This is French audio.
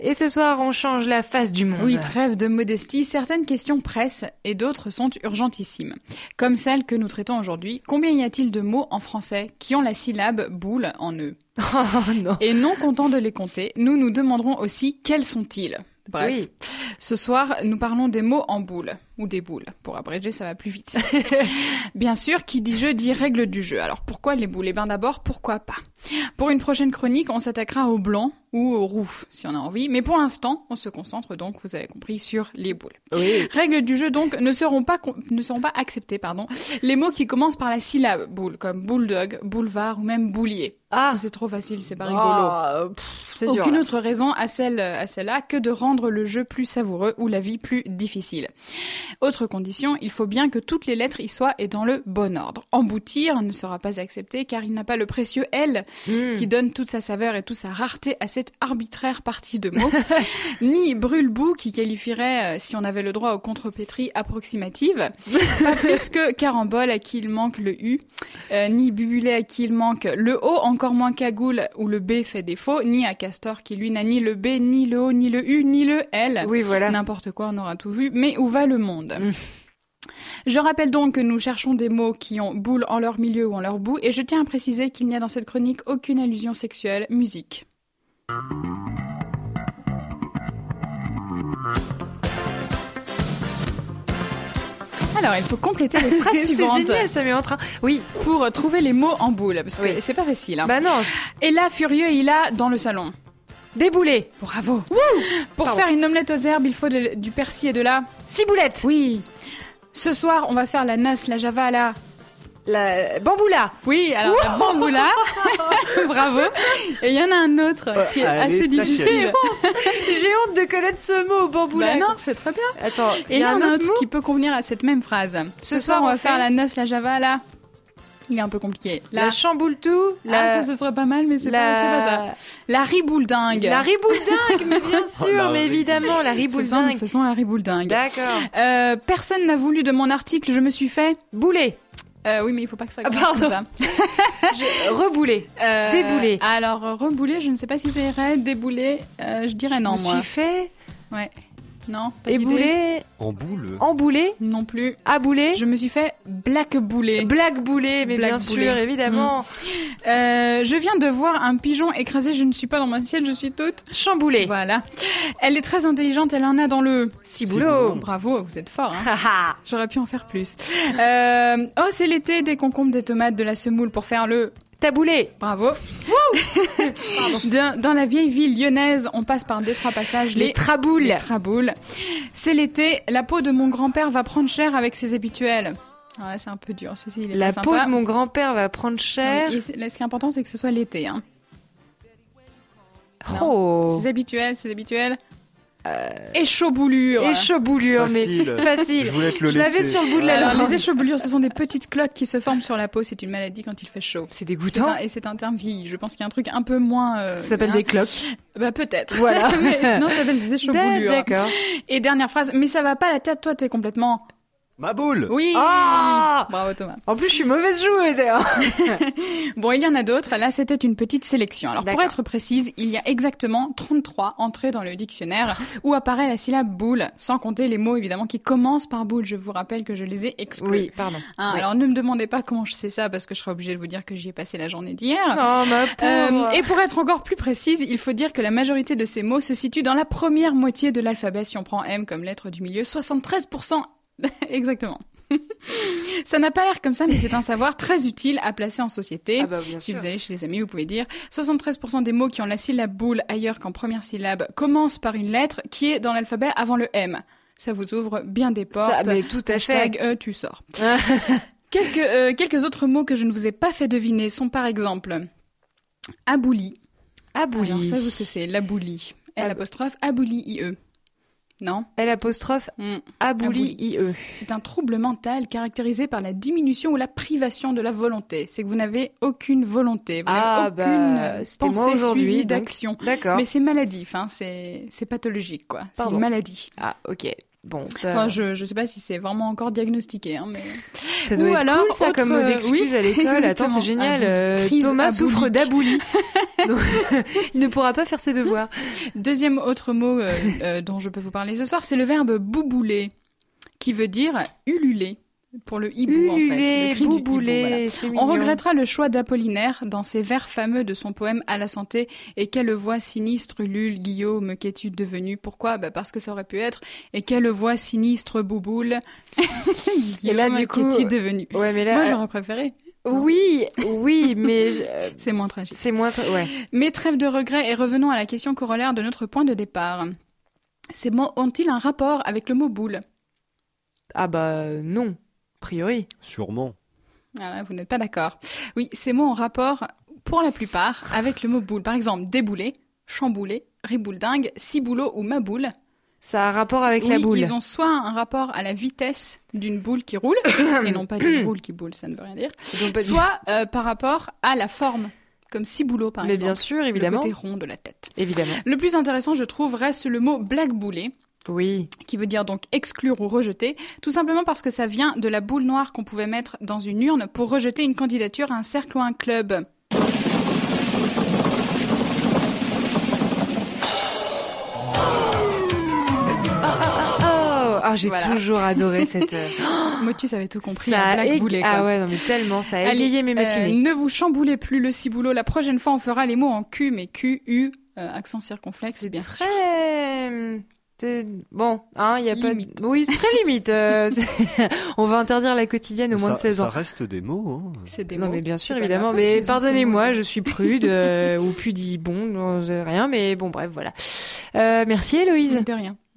Et ce soir, on change la face du monde. Oui, trêve de modestie, certaines questions pressent et d'autres sont urgentissimes. Comme celle que nous traitons aujourd'hui, combien y a-t-il de mots en français qui ont la syllabe boule en eux ? Oh non. Et non content de les compter, nous nous demanderons aussi quels sont-ils ? Bref, Oui. Ce soir, nous parlons des mots en boule, ou des boules. Pour abréger, ça va plus vite. Bien sûr, qui dit jeu dit règle du jeu. Alors pourquoi les boules ? Eh bien d'abord, pourquoi pas ? Pour une prochaine chronique, on s'attaquera au blanc ou au roux, si on a envie. Mais pour l'instant, on se concentre donc, vous avez compris, sur les boules. Oui. Règle du jeu donc, ne seront pas acceptés, les mots qui commencent par la syllabe boule, comme bulldog, boulevard ou même boulier. Ah. Si c'est trop facile, c'est pas rigolo. C'est dur. Aucune là. autre raison à celle-là que de rendre le jeu plus savoureux ou la vie plus difficile. Autre condition, il faut bien que toutes les lettres y soient et dans le bon ordre. Emboutir ne sera pas accepté car il n'a pas le précieux L qui donne toute sa saveur et toute sa rareté à cette arbitraire partie de mots. Ni brûle-boue qui qualifierait, si on avait le droit aux contrepétries approximatives. Pas plus que carambole à qui il manque le U. Ni bubulet à qui il manque le O, encore moins cagoule où le B fait défaut. Ni à Castor qui lui n'a ni le B, ni le O, ni le U, ni le L. Oui, voilà. N'importe quoi, on aura tout vu. Mais où va le monde ? Je rappelle donc que nous cherchons des mots qui ont boule en leur milieu ou en leur bout, et je tiens à préciser qu'il n'y a dans cette chronique aucune allusion sexuelle. Musique. Alors, il faut compléter les phrases C'est suivantes génial, ça met en train. Oui. pour trouver les mots en boule, parce que Oui. c'est pas facile. Hein. Bah non. Et là, furieux, il a dans le salon. Déboulé. Bravo. Pour Pardon. faire une omelette aux herbes, il faut du persil et de la... Ciboulette. Oui. Ce soir, on va faire la noce, la java, la... La bamboula. Oui, alors la bamboula. Bravo. Et il y en a un autre qui est allez, assez ta difficile. chérie. J'ai honte de connaître ce mot, bamboula. Bah non, c'est très bien. Attends, Et là, on a un autre qui peut convenir à cette même phrase. Ce soir, on va faire la noce, la java, la... Il est un peu compliqué. La chamboule tout. Ah, ça, ce serait pas mal, mais c'est pas ça. La ribouledingue. La ribouledingue, mais bien sûr, la mais évidemment, la Ce soir, nous ribouledingue. faisons la ribouledingue. D'accord. Personne n'a voulu de mon article, je me suis fait... Boulet. Oui, mais il faut pas que ça Ah, commence comme pardon. ça. Reboulet. Déboulé. Alors, rebouler, je ne sais pas si ça irait. Débouler, je dirais non, Je me moi. suis fait Ouais. Non, pas d'idée. ébouler, En boule. emboulé, Non plus. abouler, Je me suis fait black bouler. black boulé, mais bien Black-boulé. sûr, évidemment. Je viens de voir un pigeon écrasé, je ne suis pas dans mon ciel, je suis toute... Chamboulé. Voilà. Elle est très intelligente, elle en a dans le... Ciboulot. Bravo, vous êtes fort, hein. Haha. J'aurais pu en faire plus. Oh, c'est l'été, des concombres, des tomates, de la semoule pour faire le... Taboulé. Bravo. Dans la vieille ville lyonnaise, on passe par deux, trois passages. Les traboules. Les traboules. C'est l'été, la peau de mon grand-père va prendre cher avec ses habituels. Alors là, c'est un peu dur, celui-ci, il est La pas peau sympa. de mon grand-père va prendre cher. Oui, et là, ce qui est important, c'est que ce soit l'été. Hein. Oh. Ses habituels. Échaubboulures. Échaubboulure, mais Facile. facile. Je voulais te le Je l'avais laisser. sur le bout de la Alors, langue. les échaubboulures, ce sont des petites cloques qui se forment sur la peau. C'est une maladie quand il fait chaud. C'est dégoûtant. Et c'est un terme vieilli. Je pense qu'il y a un truc un peu moins... Ça s'appelle des cloques. Bah peut-être. Voilà. Mais sinon, ça s'appelle des échaubboulures. D'accord. Et dernière phrase, mais ça va pas la tête, toi, t'es complètement... Ma boule. Oui. Ah Bravo Thomas. En plus, je suis mauvaise joueuse, alors. Bon, il y en a d'autres. Là, c'était une petite sélection. Alors, pour D'accord. être précise, il y a exactement 33 entrées dans le dictionnaire où apparaît la syllabe boule, sans compter les mots, évidemment, qui commencent par boule. Je vous rappelle que je les ai exclus. Oui, pardon. Hein, Oui. Alors, ne me demandez pas comment je sais ça, parce que je serais obligée de vous dire que j'y ai passé la journée d'hier. Oh, ma pauvre. Et pour être encore plus précise, il faut dire que la majorité de ces mots se situe dans la première moitié de l'alphabet. Si on prend M comme lettre du milieu, 73%. Exactement. Ça n'a pas l'air comme ça, mais c'est un savoir très utile à placer en société. Ah bah, bien Si sûr. vous allez chez les amis, vous pouvez dire 73% des mots qui ont la syllabe boule ailleurs qu'en première syllabe commencent par une lettre qui est dans l'alphabet avant le M. Ça vous ouvre bien des portes. Ça, mais tout à Hashtag, fait. tu sors. Quelques autres mots que je ne vous ai pas fait deviner sont par exemple abouli. Abouli. Alors, savez-vous ce que c'est, l'abouli? L', abouli, IE. Non? L', abouli, IE. C'est un trouble mental caractérisé par la diminution ou la privation de la volonté. C'est que vous n'avez aucune volonté, vous n'avez aucune c'était moi pensée aujourd'hui, suivie donc. d'action. D'accord. Mais c'est maladif, hein, c'est pathologique, quoi. C'est Pardon. une maladie. Ah, ok. Bon. Enfin, je sais pas si c'est vraiment encore diagnostiqué, hein, mais. Ça doit être cool, ça, comme mot d'excuse à l'école. Attends, c'est génial. Thomas souffre d'aboulie. Donc, il ne pourra pas faire ses devoirs. Deuxième autre mot dont je peux vous parler ce soir, c'est le verbe boubouler, qui veut dire ululer. Pour le hibou, en fait. Le cri boubouler, du hibou, voilà. On regrettera le choix d'Apollinaire dans ses vers fameux de son poème À la santé. Et quelle voix sinistre, ulule, Guillaume, qu'es-tu devenu? Pourquoi? Parce que ça aurait pu être. Et quelle voix sinistre, bouboule. Guillaume, et là, du coup, qu'es-tu devenu? Ouais, mais là, moi, j'aurais préféré. Oui, mais... c'est moins tragique. Ouais. Mais trêve de regret et revenons à la question corollaire de notre point de départ. Ces mots ont-ils un rapport avec le mot boule? Ah non. A priori. Sûrement. Voilà, vous n'êtes pas d'accord. Oui, ces mots ont rapport, pour la plupart, avec le mot boule. Par exemple, débouler, chambouler, ribouledingue, ciboulot ou maboule. Ça a un rapport avec la boule. Ils ont soit un rapport à la vitesse d'une boule qui roule, et non pas d'une boule qui boule, ça ne veut rien dire, soit par rapport à la forme, comme ciboulot par exemple. Mais bien sûr, évidemment. Le côté rond de la tête. Évidemment. Le plus intéressant, je trouve, reste le mot blackboulé. Oui. Qui veut dire donc exclure ou rejeter, tout simplement parce que ça vient de la boule noire qu'on pouvait mettre dans une urne pour rejeter une candidature à un cercle ou un club. J'ai toujours adoré cette... Motus avait tout compris, ça blackboulé, Ah ouais, non mais tellement, ça a égayé mes matinées. Ne vous chamboulez plus le ciboulot, la prochaine fois on fera les mots en Q, mais Q, U, accent circonflexe, bien sûr. Bon, il y a limite. pas... Oui, c'est très limite. On va interdire la quotidienne aux moins de 16 ans. Ça reste des mots. Hein. C'est des mots. Non, mais bien sûr, évidemment. Mais pardonnez-moi, je suis prude ou pudibon, rien. Mais bon, bref, voilà. Merci Héloïse. De rien.